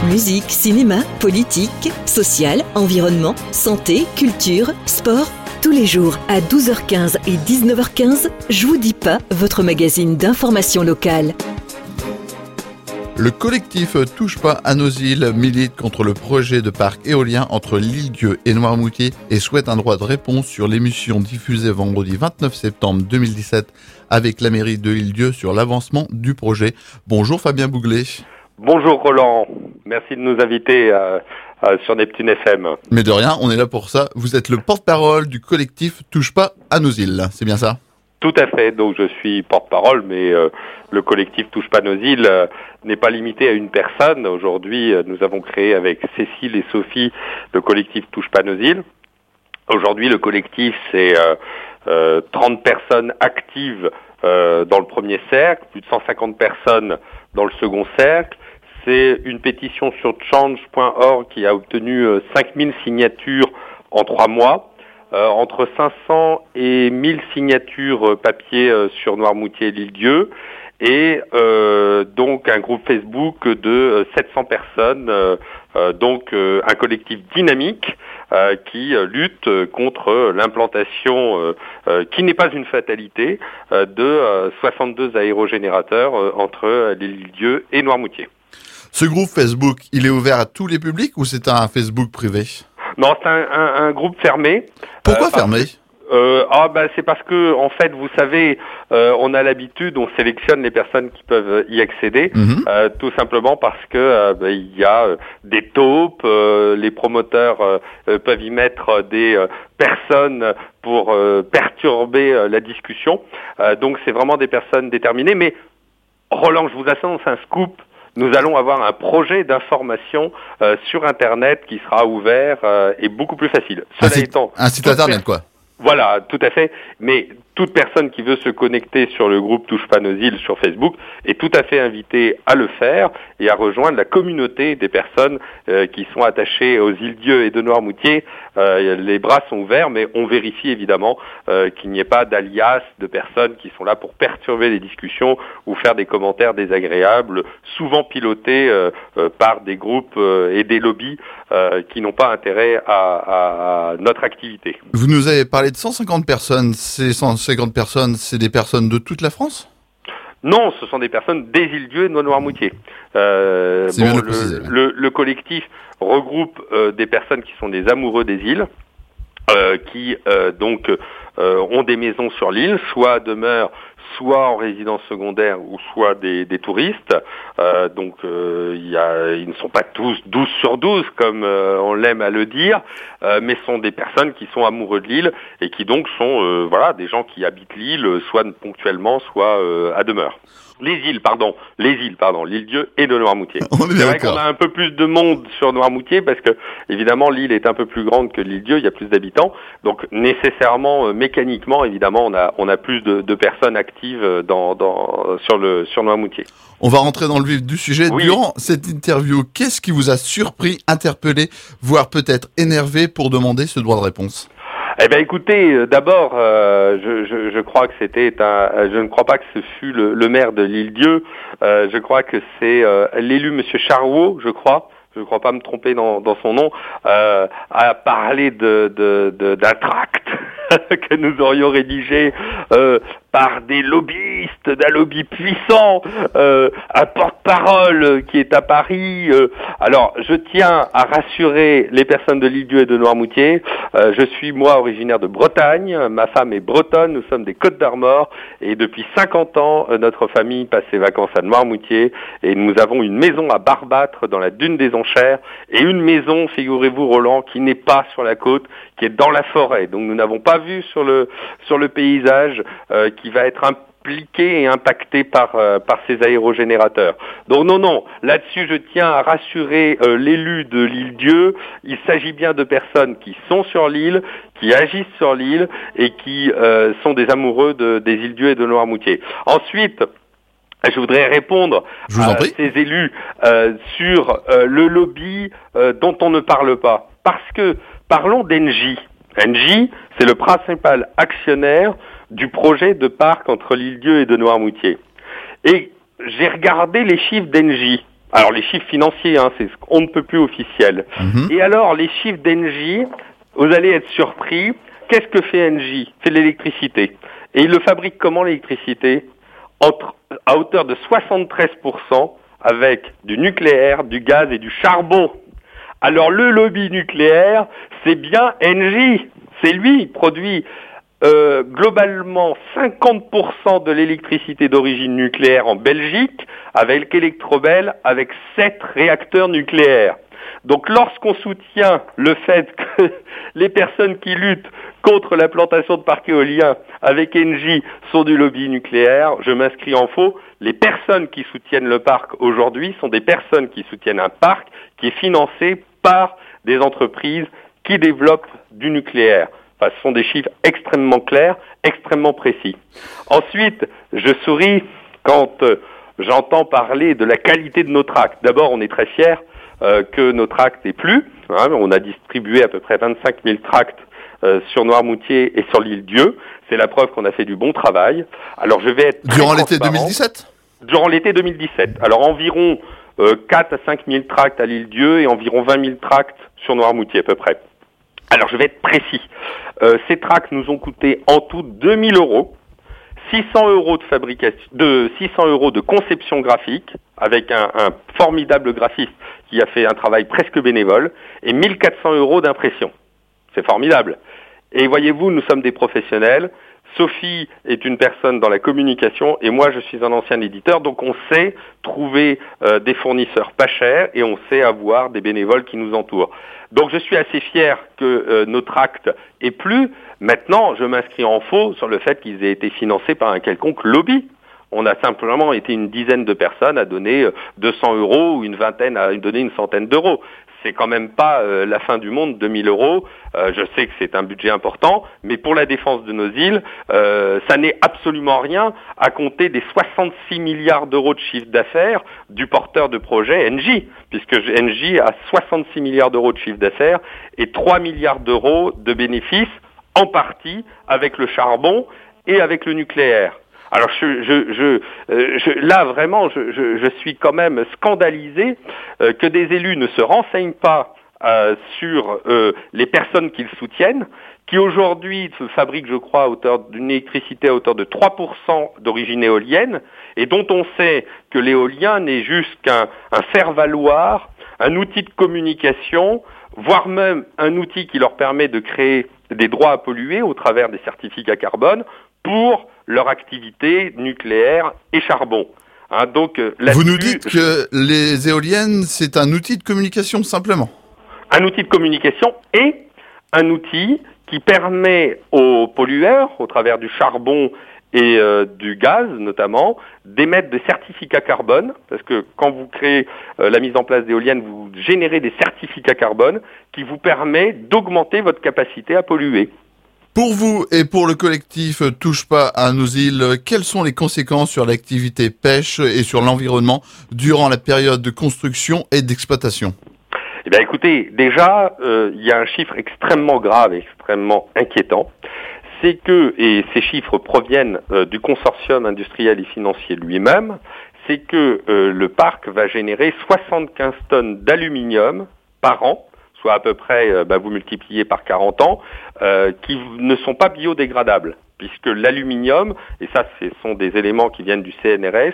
Musique, cinéma, politique, social, environnement, santé, culture, sport. Tous les jours à 12h15 et 19h15, Je vous dis pas, votre magazine d'information locale. Le collectif Touche pas à nos îles milite contre le projet de parc éolien entre l'Île-Dieu et Noirmoutier et souhaite un droit de réponse sur l'émission diffusée vendredi 29 septembre 2017 avec la mairie de l'Île-Dieu sur l'avancement du projet. Bonjour Fabien Bouglet. Bonjour Roland, merci de nous inviter sur Neptune FM. Mais de rien, on est là pour ça. Vous êtes le porte-parole du collectif Touche pas à nos îles, c'est bien ça ? Tout à fait, donc je suis porte-parole, mais le collectif Touche pas nos îles n'est pas limité à une personne. Aujourd'hui, nous avons créé avec Cécile et Sophie le collectif Touche pas nos îles. Aujourd'hui, le collectif, c'est 30 personnes actives dans le premier cercle, plus de 150 personnes dans le second cercle. C'est une pétition sur change.org qui a obtenu 5000 signatures en 3 mois. Entre 500 et 1000 signatures papier sur Noirmoutier et l'Île-Dieu. Et donc un groupe Facebook de 700 personnes, donc un collectif dynamique qui lutte contre l'implantation, qui n'est pas une fatalité, de 62 aérogénérateurs entre l'Île-Dieu et Noirmoutier. Ce groupe Facebook, il est ouvert à tous les publics ou c'est un Facebook privé ? Non, c'est un groupe fermé. Pourquoi fermé ? C'est parce que, en fait, vous savez, on a l'habitude, on sélectionne les personnes qui peuvent y accéder, tout simplement parce que il y a des taupes, les promoteurs peuvent y mettre des personnes pour perturber la discussion. Donc, c'est vraiment des personnes déterminées. Mais Roland, je vous annonce un scoop. Nous allons avoir un projet d'information sur Internet qui sera ouvert et beaucoup plus facile. Un site Internet, quoi. Voilà, tout à fait. Mais toute personne qui veut se connecter sur le groupe Touche pas nos îles sur Facebook est tout à fait invitée à le faire et à rejoindre la communauté des personnes qui sont attachées aux îles-Dieu et de Noirmoutier. Les bras sont ouverts, mais on vérifie évidemment qu'il n'y ait pas d'alias de personnes qui sont là pour perturber les discussions ou faire des commentaires désagréables, souvent pilotés par des groupes et des lobbies qui n'ont pas intérêt à notre activité. Vous nous avez parlé de 150 personnes. Ces 150 personnes, c'est des personnes de toute la France ? Non, ce sont des personnes des îles-Dieu et de Noirmoutier. Le collectif regroupe des personnes qui sont des amoureux des îles, qui ont des maisons sur l'île, soit demeurent soit en résidence secondaire ou soit des touristes. Ils ne sont pas tous 12 sur 12 comme on l'aime à le dire, mais sont des personnes qui sont amoureux de l'île et qui donc sont des gens qui habitent l'île, soit ponctuellement, soit à demeure. l'Île-Dieu et de Noirmoutier. C'est vrai qu'on a un peu plus de monde sur Noirmoutier parce que, évidemment, l'île est un peu plus grande que l'Île-Dieu, il y a plus d'habitants. Donc, nécessairement, mécaniquement, évidemment, on a plus de personnes actives sur Noirmoutier. On va rentrer dans le vif du sujet. Oui. Durant cette interview, qu'est-ce qui vous a surpris, interpellé, voire peut-être énervé pour demander ce droit de réponse ? Eh bien, écoutez, d'abord, je crois que je ne crois pas que ce fut le maire de l'Île-Dieu. Je crois que c'est l'élu Monsieur Charreau, je crois. Je ne crois pas me tromper dans son nom, a parlé d'un tract que nous aurions rédigé par des lobbyistes, d'un lobby puissant, un porte-parole qui est à Paris. Alors, je tiens à rassurer les personnes de l'Île-Dieu et de Noirmoutier. Je suis, moi, originaire de Bretagne. Ma femme est bretonne. Nous sommes des Côtes-d'Armor. Et depuis 50 ans, notre famille passe ses vacances à Noirmoutier. Et nous avons une maison à Barbâtre, dans la dune des Enchères. Et une maison, figurez-vous, Roland, qui n'est pas sur la côte, qui est dans la forêt. Donc, nous n'avons pas vu sur le paysage qui va être impliqué et impacté par ces aérogénérateurs. Donc non, là-dessus je tiens à rassurer l'élu de l'Île-Dieu. Il s'agit bien de personnes qui sont sur l'île, qui agissent sur l'île et qui sont des amoureux des îles-Dieu et de Noirmoutier. Ensuite, je voudrais répondre à ces élus sur le lobby dont on ne parle pas. Parce que parlons d'Engie. Engie, c'est le principal actionnaire du projet de parc entre l'Île-Dieu et de Noirmoutier. Et j'ai regardé les chiffres d'Engie. Alors les chiffres financiers, c'est ce qu'on ne peut plus officiel. Et alors les chiffres d'Engie, vous allez être surpris. Qu'est-ce que fait Engie? C'est l'électricité. Et il le fabrique comment l'électricité? À hauteur de 73% avec du nucléaire, du gaz et du charbon. Alors le lobby nucléaire, c'est bien Engie. C'est lui qui produit globalement 50% de l'électricité d'origine nucléaire en Belgique, avec Electrobel, avec 7 réacteurs nucléaires. Donc lorsqu'on soutient le fait que les personnes qui luttent contre l'implantation de parcs éoliens avec Engie sont du lobby nucléaire, je m'inscris en faux. Les personnes qui soutiennent le parc aujourd'hui sont des personnes qui soutiennent un parc qui est financé par des entreprises qui développent du nucléaire. Enfin, ce sont des chiffres extrêmement clairs, extrêmement précis. Ensuite, je souris quand j'entends parler de la qualité de nos tracts. D'abord, on est très fiers que nos tracts aient plu. On a distribué à peu près 25 000 tracts sur Noirmoutier et sur l'île Dieu. C'est la preuve qu'on a fait du bon travail. Alors, je vais être durant l'été 2017 ? Durant l'été 2017. Alors, environ 4 à 5 000 tracts à l'île Dieu et environ 20 000 tracts sur Noirmoutier à peu près. Alors, je vais être précis. Ces tracts nous ont coûté en tout 2 000 €, 600 € de fabrication, 600 € de conception graphique, avec un formidable graphiste qui a fait un travail presque bénévole, et 1 400 € d'impression. C'est formidable. Et voyez-vous, nous sommes des professionnels. Sophie est une personne dans la communication et moi je suis un ancien éditeur, donc on sait trouver des fournisseurs pas chers et on sait avoir des bénévoles qui nous entourent. Donc je suis assez fier que nos tracts aient plu. Maintenant, je m'inscris en faux sur le fait qu'ils aient été financés par un quelconque lobby. On a simplement été une dizaine de personnes à donner 200 € ou une vingtaine à donner une centaine d'euros. C'est quand même pas la fin du monde, 2 000 €. Je sais que c'est un budget important, mais pour la défense de nos îles, ça n'est absolument rien à compter des 66 milliards d'euros de chiffre d'affaires du porteur de projet Engie, puisque Engie a 66 milliards d'euros de chiffre d'affaires et 3 milliards d'euros de bénéfices, en partie avec le charbon et avec le nucléaire. Alors là vraiment, je suis quand même scandalisé que des élus ne se renseignent pas sur les personnes qu'ils soutiennent, qui aujourd'hui fabriquent, je crois, à hauteur d'une électricité à hauteur de 3% d'origine éolienne, et dont on sait que l'éolien n'est juste qu'un faire-valoir, un outil de communication, voire même un outil qui leur permet de créer des droits à polluer au travers des certificats carbone pour leur activité nucléaire et charbon. Donc, vous nous dites que les éoliennes, c'est un outil de communication simplement. Un outil de communication et un outil qui permet aux pollueurs, au travers du charbon et du gaz notamment, d'émettre des certificats carbone, parce que quand vous créez la mise en place d'éoliennes, vous générez des certificats carbone qui vous permet d'augmenter votre capacité à polluer. Pour vous et pour le collectif Touche pas à nos îles, quelles sont les conséquences sur l'activité pêche et sur l'environnement durant la période de construction et d'exploitation ? Eh bien écoutez, déjà, il y a un chiffre extrêmement grave et extrêmement inquiétant. C'est que, et ces chiffres proviennent du consortium industriel et financier lui-même, c'est que le parc va générer 75 tonnes d'aluminium par an, soit à peu près, vous multipliez par 40 ans, qui ne sont pas biodégradables, puisque l'aluminium, et ça ce sont des éléments qui viennent du CNRS,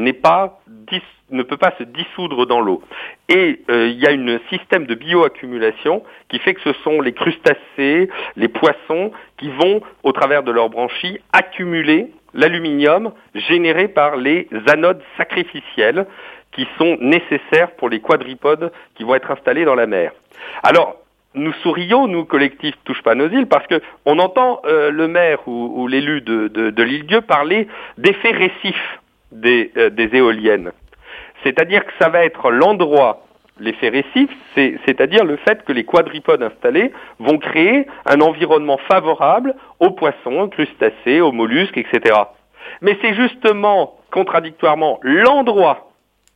ne peut pas se dissoudre dans l'eau. Et il y a un système de bioaccumulation qui fait que ce sont les crustacés, les poissons, qui vont, au travers de leurs branchies, accumuler l'aluminium généré par les anodes sacrificielles qui sont nécessaires pour les quadripodes qui vont être installés dans la mer. Alors, nous sourions, nous, collectif Touche pas à nos îles, parce que on entend le maire ou l'élu de l'île Dieu parler d'effet récif des éoliennes. C'est-à-dire que ça va être l'endroit, l'effet récif, c'est-à-dire le fait que les quadripodes installés vont créer un environnement favorable aux poissons, aux crustacés, aux mollusques, etc. Mais c'est justement, contradictoirement, l'endroit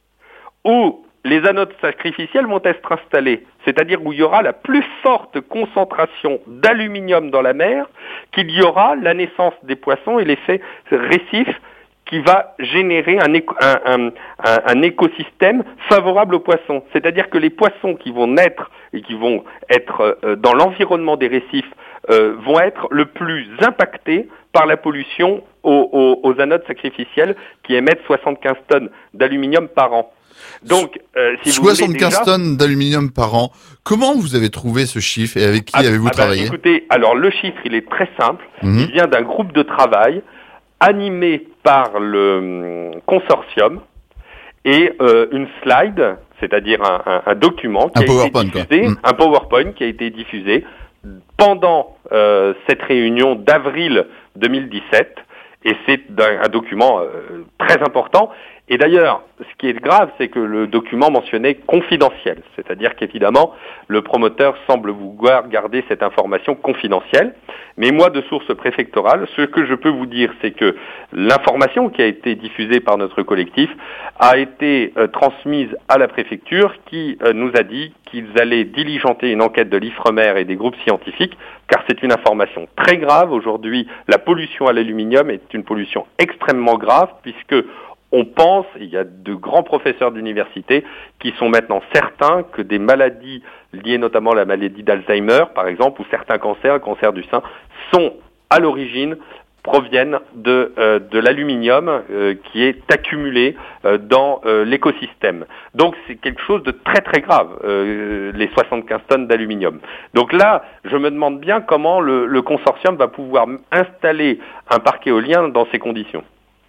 où les anodes sacrificielles vont être installées, c'est-à-dire où il y aura la plus forte concentration d'aluminium dans la mer, qu'il y aura la naissance des poissons et l'effet récif qui va générer un écosystème favorable aux poissons. C'est-à-dire que les poissons qui vont naître et qui vont être dans l'environnement des récifs vont être le plus impactés par la pollution aux anodes sacrificielles qui émettent 75 tonnes d'aluminium par an. Donc, si 75 tonnes d'aluminium par an. Comment vous avez trouvé ce chiffre et avec qui avez-vous travaillé? Écoutez, alors le chiffre, il est très simple. Il vient d'un groupe de travail animé par le consortium et une slide, c'est-à-dire un document qui a été diffusé, un PowerPoint qui a été diffusé pendant cette réunion d'avril 2017. Et c'est un document très important. Et d'ailleurs, ce qui est grave, c'est que le document mentionnait confidentiel. C'est-à-dire qu'évidemment, le promoteur semble vouloir garder cette information confidentielle. Mais moi, de source préfectorale, ce que je peux vous dire, c'est que l'information qui a été diffusée par notre collectif a été transmise à la préfecture qui nous a dit qu'ils allaient diligenter une enquête de l'Ifremer et des groupes scientifiques, car c'est une information très grave. Aujourd'hui, la pollution à l'aluminium est une pollution extrêmement grave, puisque on pense, il y a de grands professeurs d'université qui sont maintenant certains que des maladies liées notamment à la maladie d'Alzheimer, par exemple, ou certains cancers, le cancer du sein, sont à l'origine, proviennent de l'aluminium qui est accumulé dans l'écosystème. Donc c'est quelque chose de très très grave, les 75 tonnes d'aluminium. Donc là, je me demande bien comment le consortium va pouvoir installer un parc éolien dans ces conditions.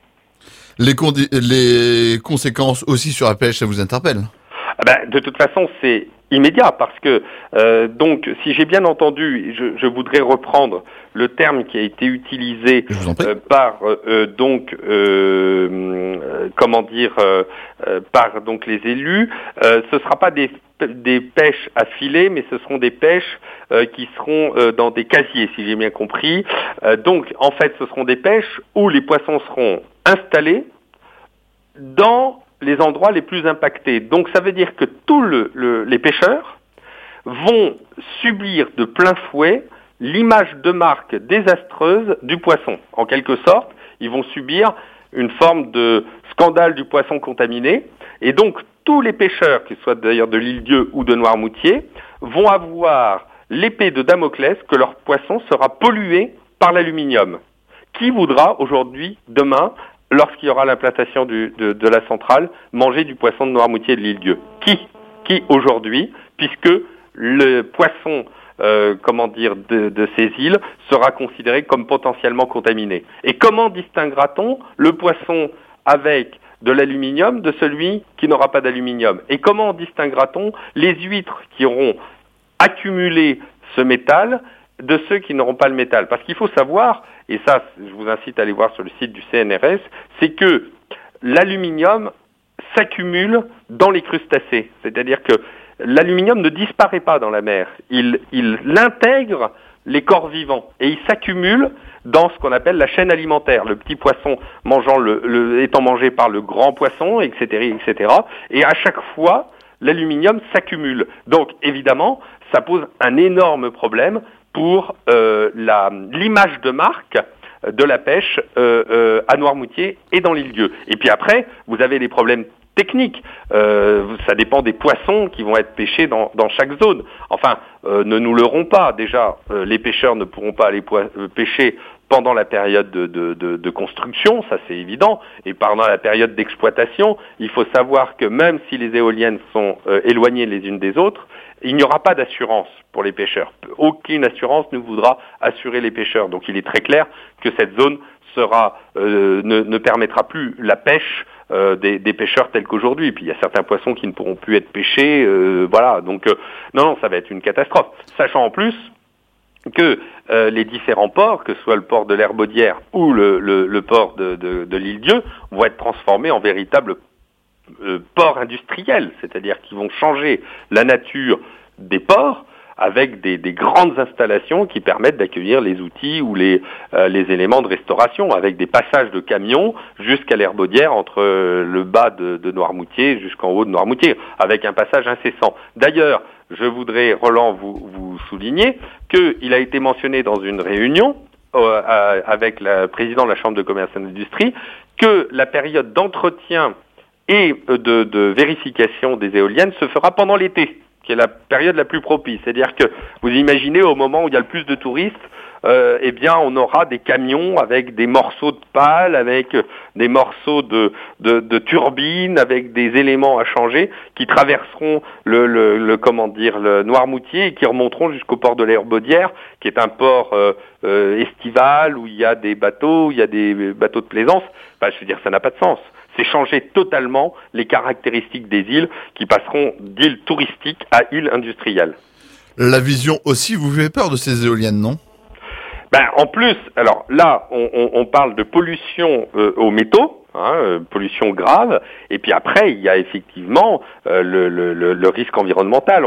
Les conséquences aussi sur la pêche, ça vous interpelle? De toute façon, c'est immédiat parce que donc, si j'ai bien entendu, je voudrais reprendre le terme qui a été utilisé par par donc les élus. Ce sera pas des pêches à filet, mais ce seront des pêches qui seront dans des casiers, si j'ai bien compris. Donc, en fait, ce seront des pêches où les poissons seront installés dans les endroits les plus impactés. Donc, ça veut dire que tous les pêcheurs vont subir de plein fouet l'image de marque désastreuse du poisson. En quelque sorte, ils vont subir une forme de scandale du poisson contaminé. Et donc, tous les pêcheurs, qu'ils soient d'ailleurs de l'Île-Dieu ou de Noirmoutier, vont avoir l'épée de Damoclès que leur poisson sera pollué par l'aluminium. Qui voudra aujourd'hui, demain, lorsqu'il y aura l'implantation de la centrale, manger du poisson de Noirmoutier et de l'Île-Dieu? Qui aujourd'hui, puisque le poisson de ces îles sera considéré comme potentiellement contaminé. Et comment distinguera-t-on le poisson avec de l'aluminium de celui qui n'aura pas d'aluminium? Et comment distinguera-t-on les huîtres qui auront accumulé ce métal de ceux qui n'auront pas le métal? Parce qu'il faut savoir, et ça je vous incite à aller voir sur le site du CNRS, c'est que l'aluminium s'accumule dans les crustacés. C'est-à-dire que l'aluminium ne disparaît pas dans la mer. Il intègre les corps vivants et il s'accumule dans ce qu'on appelle la chaîne alimentaire. Le petit poisson étant mangé par le grand poisson, etc., etc. Et à chaque fois, l'aluminium s'accumule. Donc, évidemment, ça pose un énorme problème pour l'image de marque de la pêche à Noirmoutier et dans l'Île-Dieu. Et puis après, vous avez des problèmes techniques. Ça dépend des poissons qui vont être pêchés dans chaque zone. Enfin, ne nous leurrons pas. Déjà, les pêcheurs ne pourront pas aller pêcher pendant la période de construction, ça c'est évident, et pendant la période d'exploitation. Il faut savoir que même si les éoliennes sont éloignées les unes des autres, il n'y aura pas d'assurance pour les pêcheurs. Aucune assurance ne voudra assurer les pêcheurs. Donc il est très clair que cette zone ne permettra plus la pêche des pêcheurs tels qu'aujourd'hui. Et puis il y a certains poissons qui ne pourront plus être pêchés. Voilà. Donc non, ça va être une catastrophe. Sachant en plus que les différents ports, que ce soit le port de l'Herbaudière ou le port de l'Île-Dieu, vont être transformés en véritables ports industriels, c'est-à-dire qu'ils vont changer la nature des ports avec des grandes installations qui permettent d'accueillir les outils ou les éléments de restauration, avec des passages de camions jusqu'à l'Herbaudière, entre le bas de Noirmoutier jusqu'en haut de Noirmoutier, avec un passage incessant. D'ailleurs, je voudrais, Roland, vous souligner qu'il a été mentionné dans une réunion avec le président de la Chambre de commerce et d'industrie que la période d'entretien et de vérification des éoliennes se fera pendant l'été, qui est la période la plus propice. C'est-à-dire que vous imaginez au moment où il y a le plus de touristes, eh bien on aura des camions avec des morceaux de pales, avec des morceaux de turbines, avec des éléments à changer qui traverseront le Noirmoutier et qui remonteront jusqu'au port de l'Herbaudière, qui est un port estival où il y a des bateaux, de plaisance. Je veux dire, ça n'a pas de sens. C'est changer totalement les caractéristiques des îles qui passeront d'îles touristiques à îles industrielles. La vision aussi vous fait peur de ces éoliennes, non ? En plus, alors là, on parle de pollution aux métaux, pollution grave, et puis après, il y a effectivement le risque environnemental.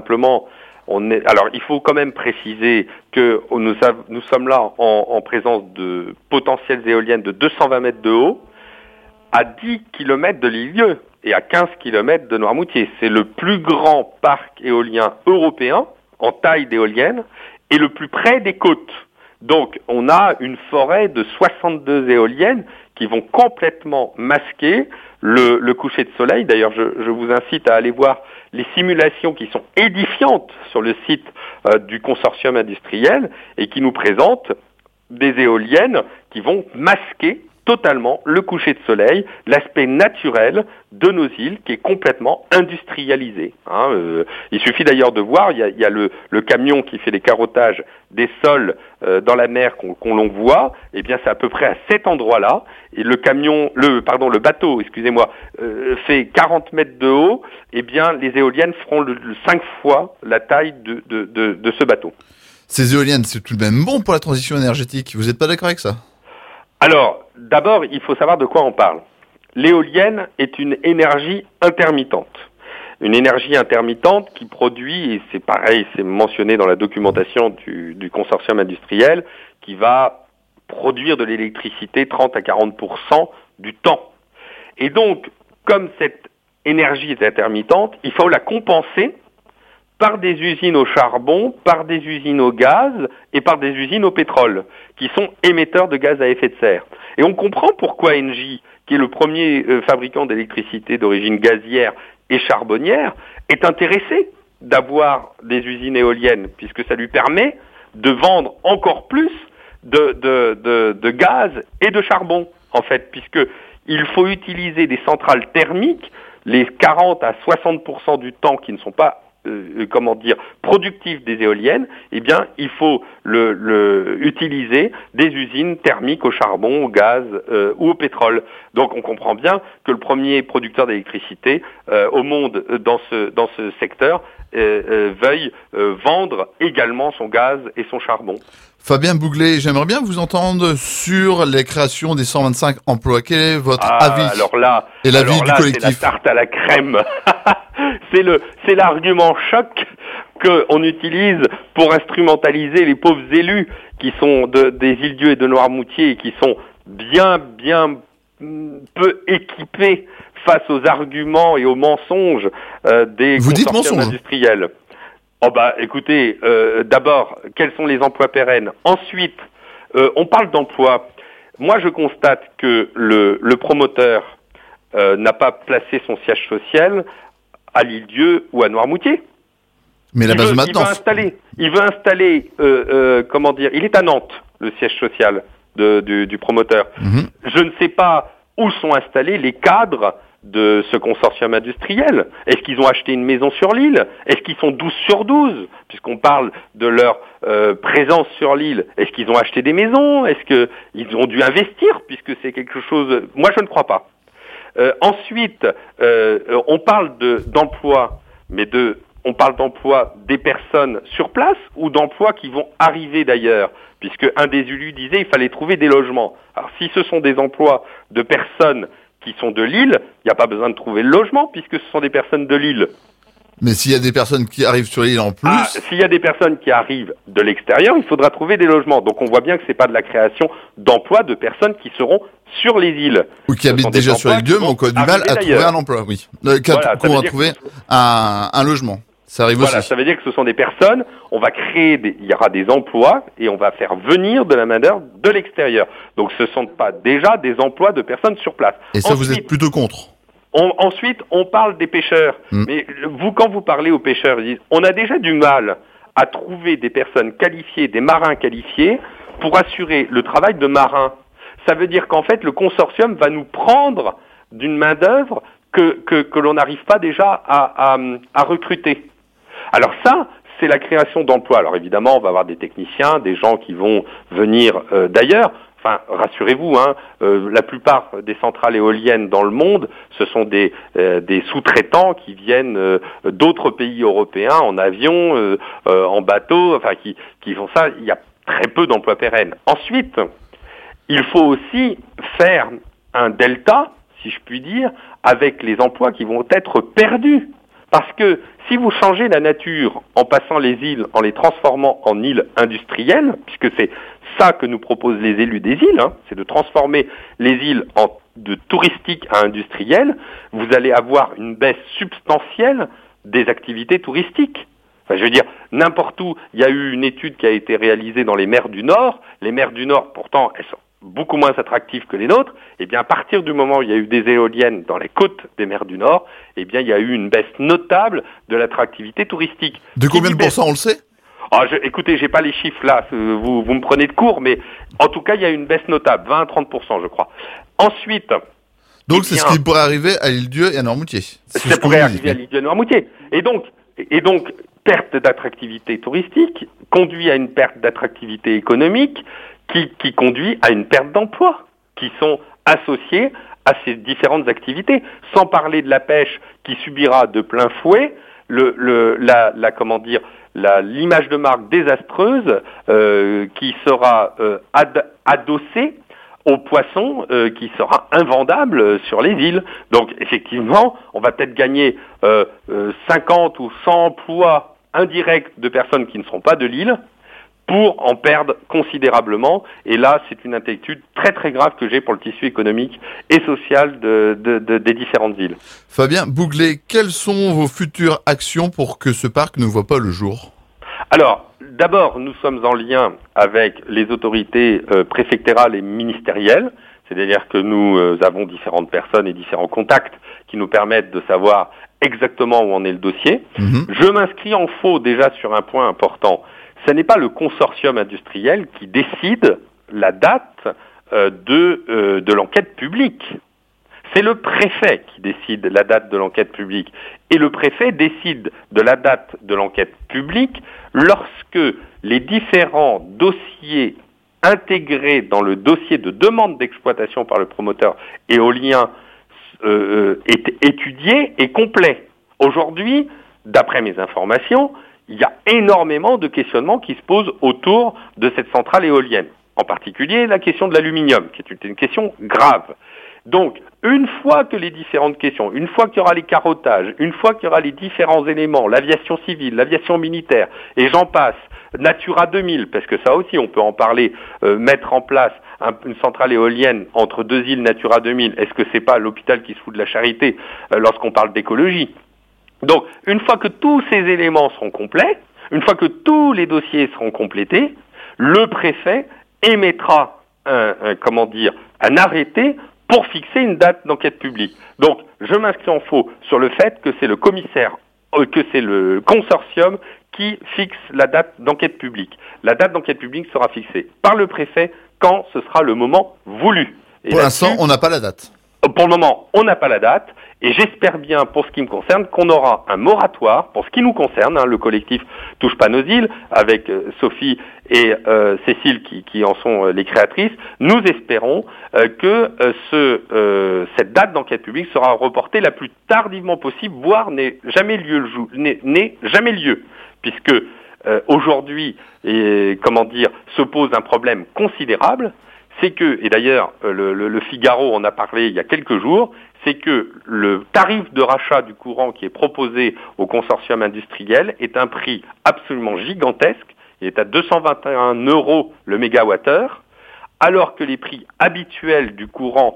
Alors, il faut quand même préciser que nous sommes là en présence de potentielles éoliennes de 220 mètres de haut, à 10 km de l'île-Dieu et à 15 km de Noirmoutier. C'est le plus grand parc éolien européen en taille d'éolienne et le plus près des côtes. Donc, on a une forêt de 62 éoliennes qui vont complètement masquer le coucher de soleil. D'ailleurs, je vous incite à aller voir les simulations qui sont édifiantes sur le site du consortium industriel et qui nous présentent des éoliennes qui vont masquer totalement le coucher de soleil, l'aspect naturel de nos îles qui est complètement industrialisé. Il suffit d'ailleurs de voir, il y a le camion qui fait les carottages des sols dans la mer qu'on voit, et bien c'est à peu près à cet endroit-là, et le bateau, fait 40 mètres de haut, et bien les éoliennes feront 5 fois la taille de ce bateau. Ces éoliennes, c'est tout de même bon pour la transition énergétique, vous n'êtes pas d'accord avec ça ? Alors, d'abord, il faut savoir de quoi on parle. L'éolienne est une énergie intermittente. Une énergie intermittente qui produit, et c'est pareil, c'est mentionné dans la documentation du consortium industriel, qui va produire de l'électricité 30 à 40% du temps. Et donc, comme cette énergie est intermittente, il faut la compenser par des usines au charbon, par des usines au gaz et par des usines au pétrole, qui sont émetteurs de gaz à effet de serre. Et on comprend pourquoi Engie, qui est le premier fabricant d'électricité d'origine gazière et charbonnière, est intéressé d'avoir des usines éoliennes, puisque ça lui permet de vendre encore plus de gaz et de charbon, en fait, puisqu'il faut utiliser des centrales thermiques les 40 à 60% du temps qui ne sont pas productifs des éoliennes, eh bien, il faut utiliser des usines thermiques au charbon, au gaz ou au pétrole. Donc, on comprend bien que le premier producteur d'électricité au monde dans ce secteur veuille vendre également son gaz et son charbon. Fabien Bouglet, j'aimerais bien vous entendre sur les créations des 125 emplois. Quel est votre avis et l'avis du collectif ? C'est la tarte à la crème. C'est l'argument choc qu'on utilise pour instrumentaliser les pauvres élus qui sont des Îles-Dieu et de Noirmoutier et qui sont bien peu équipés face aux arguments et aux mensonges des consortiums industriels. Écoutez, d'abord, quels sont les emplois pérennes ? Ensuite, on parle d'emploi. Moi, je constate que le promoteur n'a pas placé son siège social à l'Île-Dieu ou à Noirmoutier. Mais la base de maintenance. Il veut installer, il est à Nantes, le siège social du promoteur. Mm-hmm. Je ne sais pas où sont installés les cadres de ce consortium industriel. Est-ce qu'ils ont acheté une maison sur l'île ? Est-ce qu'ils sont 12 sur 12 ? Puisqu'on parle de leur présence sur l'île. Est-ce qu'ils ont acheté des maisons ? Est-ce qu'ils ont dû investir ? Puisque c'est quelque chose... Moi, je ne crois pas. Ensuite, on parle d'emploi, mais on parle d'emploi des personnes sur place ou d'emplois qui vont arriver d'ailleurs, puisque un des élus disait qu'il fallait trouver des logements. Alors si ce sont des emplois de personnes qui sont de l'île, il n'y a pas besoin de trouver le logement puisque ce sont des personnes de l'île. Mais s'il y a des personnes qui arrivent sur l'île en plus... s'il y a des personnes qui arrivent de l'extérieur, il faudra trouver des logements. Donc on voit bien que c'est pas de la création d'emplois de personnes qui seront sur les îles. Ou qui habitent déjà sur l'île-Dieu, mais on a du mal à trouver un emploi, oui. Qu'on va trouver un logement. Ça arrive Voilà, aussi. ça veut dire que ce sont des personnes, on va il y aura des emplois et on va faire venir de la main-d'œuvre de l'extérieur. Donc ce ne sont pas déjà des emplois de personnes sur place. Et ça, vous êtes plutôt contre? Ensuite, on parle des pêcheurs. Mais vous, quand vous parlez aux pêcheurs, ils disent, on a déjà du mal à trouver des personnes qualifiées, des marins qualifiés, pour assurer le travail de marins. Ça veut dire qu'en fait, le consortium va nous prendre d'une main-d'œuvre que l'on n'arrive pas déjà à recruter. Alors ça, c'est la création d'emplois. Alors évidemment, on va avoir des techniciens, des gens qui vont venir d'ailleurs. Enfin, rassurez-vous, la plupart des centrales éoliennes dans le monde, ce sont des sous-traitants qui viennent d'autres pays européens en avion, en bateau, enfin qui font ça. Il y a très peu d'emplois pérennes. Ensuite, il faut aussi faire un delta, si je puis dire, avec les emplois qui vont être perdus. Parce que si vous changez la nature en passant les îles, en les transformant en îles industrielles, puisque c'est ça que nous proposent les élus des îles, c'est de transformer les îles de touristique à industriel, vous allez avoir une baisse substantielle des activités touristiques. Enfin, je veux dire, n'importe où, il y a eu une étude qui a été réalisée dans les mers du Nord. Les mers du Nord, pourtant, elles sont beaucoup moins attractives que les nôtres. Eh bien, à partir du moment où il y a eu des éoliennes dans les côtes des mers du Nord, eh bien, il y a eu une baisse notable de l'attractivité touristique. De combien de pourcents, on le sait? Écoutez, j'ai pas les chiffres là, vous me prenez de court, mais en tout cas, il y a une baisse notable, 20 à 30%, je crois. Ensuite... Donc, c'est ce qui pourrait arriver à l'Île-Dieu et à Noirmoutier. Ça pourrait arriver à l'Île-Dieu et à Noirmoutier. Et donc, perte d'attractivité touristique conduit à une perte d'attractivité économique qui conduit à une perte d'emplois qui sont associés à ces différentes activités. Sans parler de la pêche qui subira de plein fouet l'image de marque désastreuse qui sera adossée au poisson qui sera invendable sur les îles. Donc effectivement, on va peut-être gagner 50 ou 100 emplois indirects de personnes qui ne seront pas de l'île pour en perdre considérablement. Et là, c'est une inquiétude très très grave que j'ai pour le tissu économique et social des différentes îles. Fabien Bouglet, quelles sont vos futures actions pour que ce parc ne voit pas le jour? Alors, d'abord, nous sommes en lien avec les autorités préfectorales et ministérielles, c'est-à-dire que nous avons différentes personnes et différents contacts qui nous permettent de savoir exactement où en est le dossier. Je m'inscris en faux déjà sur un point important. Ce n'est pas le consortium industriel qui décide la date de l'enquête publique. C'est le préfet qui décide la date de l'enquête publique. Et le préfet décide de la date de l'enquête publique lorsque les différents dossiers intégrés dans le dossier de demande d'exploitation par le promoteur éolien est étudié et complet. Aujourd'hui, d'après mes informations, il y a énormément de questionnements qui se posent autour de cette centrale éolienne. En particulier, la question de l'aluminium, qui est une question grave. Donc, une fois que les différentes questions, une fois qu'il y aura les carottages, une fois qu'il y aura les différents éléments, l'aviation civile, l'aviation militaire, et j'en passe, Natura 2000, parce que ça aussi on peut en parler, mettre en place une centrale éolienne entre deux îles Natura 2000, est-ce que c'est pas l'hôpital qui se fout de la charité lorsqu'on parle d'écologie? Donc, une fois que tous ces éléments seront complets, une fois que tous les dossiers seront complétés, le préfet émettra un arrêté pour fixer une date d'enquête publique. Donc, je m'inscris en faux sur le fait que c'est le consortium qui fixe la date d'enquête publique. La date d'enquête publique sera fixée par le préfet quand ce sera le moment voulu. Et pour l'instant, on n'a pas la date. Pour le moment, on n'a pas la date, et j'espère bien, pour ce qui me concerne, qu'on aura un moratoire, pour ce qui nous concerne, le collectif Touche pas nos îles, avec Sophie et Cécile qui en sont les créatrices. Nous espérons que cette date d'enquête publique sera reportée la plus tardivement possible, voire n'ait jamais lieu, puisque aujourd'hui, se pose un problème considérable. C'est que, et d'ailleurs le Figaro en a parlé il y a quelques jours, c'est que le tarif de rachat du courant qui est proposé au consortium industriel est un prix absolument gigantesque, il est à 221 € le mégawattheure, alors que les prix habituels du courant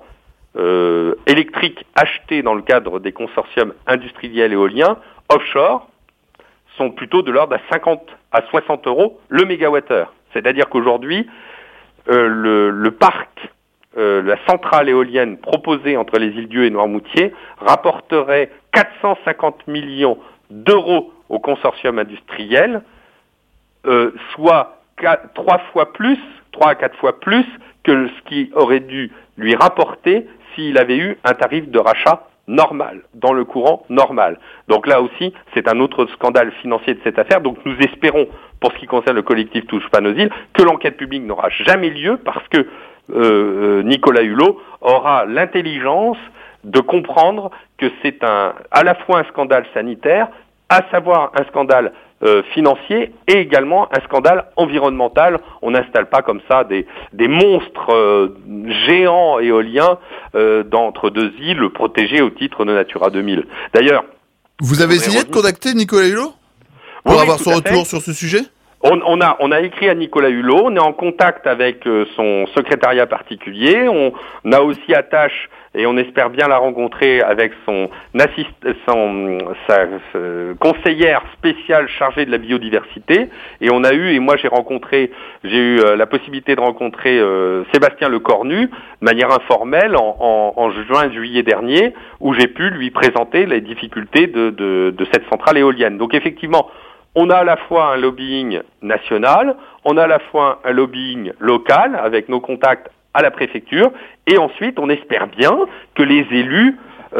électrique acheté dans le cadre des consortiums industriels éoliens offshore sont plutôt de l'ordre à 50 à 60 euros le mégawattheure. C'est-à-dire qu'aujourd'hui, le parc, la centrale éolienne proposée entre les îles Dieu et Noirmoutier rapporterait 450 millions d'euros au consortium industriel, soit 3 à 4 fois plus que ce qui aurait dû lui rapporter s'il avait eu un tarif de rachat normal, dans le courant normal. Donc là aussi, c'est un autre scandale financier de cette affaire. Donc nous espérons, pour ce qui concerne le collectif Touche pas nos îles, que l'enquête publique n'aura jamais lieu parce que Nicolas Hulot aura l'intelligence de comprendre que c'est à la fois un scandale sanitaire, à savoir un scandale financier et également un scandale environnemental. On n'installe pas comme ça des monstres géants éoliens entre deux îles protégées au titre de Natura 2000. D'ailleurs, vous avez essayé de contacter Nicolas Hulot pour avoir son retour sur ce sujet ? On a écrit à Nicolas Hulot, on est en contact avec son secrétariat particulier, on a aussi attache et on espère bien la rencontrer avec sa conseillère spéciale chargée de la biodiversité. Et moi j'ai eu la possibilité de rencontrer Sébastien Lecornu de manière informelle en juillet dernier, où j'ai pu lui présenter les difficultés de cette centrale éolienne. Donc effectivement, on a à la fois un lobbying national, on a à la fois un lobbying local avec nos contacts à la préfecture, et ensuite on espère bien que les élus,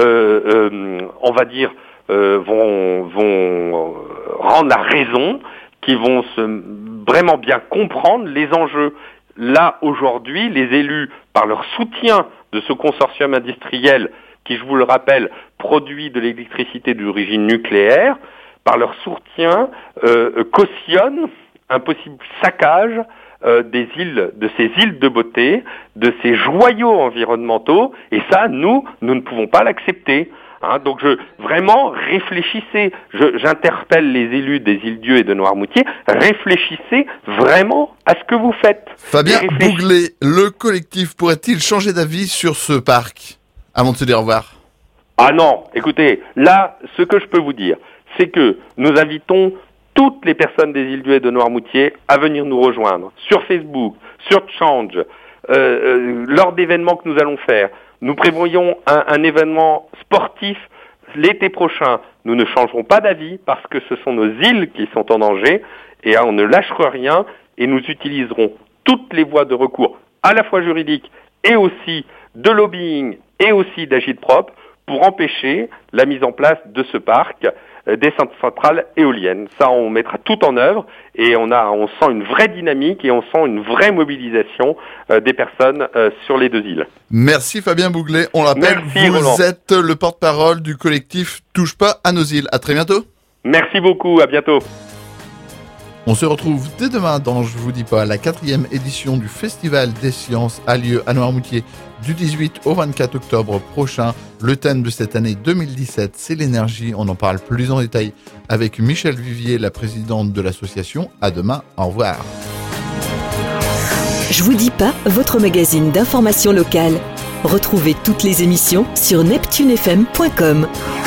vont rendre la raison, qui vont vraiment bien comprendre les enjeux. Là aujourd'hui, les élus, par leur soutien de ce consortium industriel, qui, je vous le rappelle, produit de l'électricité d'origine nucléaire, par leur soutien, cautionnent un possible saccage de ces îles de beauté, de ces joyaux environnementaux, et ça, nous ne pouvons pas l'accepter. Donc vraiment, réfléchissez, j'interpelle les élus des îles Dieu et de Noirmoutier, réfléchissez vraiment à ce que vous faites. Fabien Bouglet, le collectif pourrait-il changer d'avis sur ce parc avant de se dire au revoir ? Ah non, écoutez, là, ce que je peux vous dire, c'est que nous invitons toutes les personnes des îles Dieu et de Noirmoutier à venir nous rejoindre sur Facebook, sur Change, lors d'événements que nous allons faire. Nous prévoyons un événement sportif l'été prochain. Nous ne changerons pas d'avis parce que ce sont nos îles qui sont en danger et on ne lâchera rien et nous utiliserons toutes les voies de recours, à la fois juridiques et aussi de lobbying et aussi d'agit-prop pour empêcher la mise en place de ce parc des centrales éoliennes. Ça, on mettra tout en œuvre et on sent une vraie dynamique et on sent une vraie mobilisation des personnes sur les deux îles. Merci Fabien Bouglet. On l'appelle, vous êtes le porte-parole du collectif Touche pas à nos îles. À très bientôt. Merci beaucoup, à bientôt. On se retrouve dès demain dans Je vous dis pas, la 4e édition du Festival des Sciences a lieu à Noirmoutier du 18 au 24 octobre prochain. Le thème de cette année 2017, c'est l'énergie. On en parle plus en détail avec Michel Vivier, la présidente de l'association. À demain, au revoir. Je vous dis pas, votre magazine d'information locale. Retrouvez toutes les émissions sur neptunefm.com.